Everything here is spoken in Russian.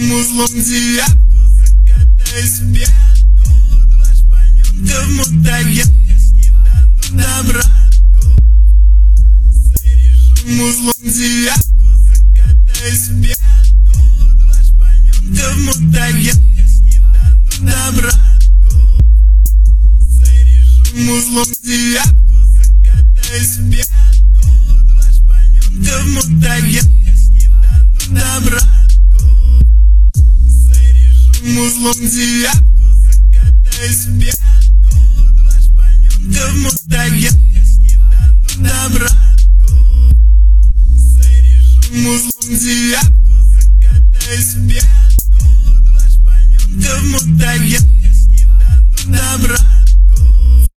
Узлом девятку закатаюсь в пятку. Два шпаненка в мутагенках скидадут обратку. Заряжу узлом девятку закатаюсь в пятку. Два шпаненка в мутагенках скидадут обратку. Заряжу узлом девятку закатаюсь в пятку. Два шпаненка в мутагенках скидадут обратку. Узлом девятку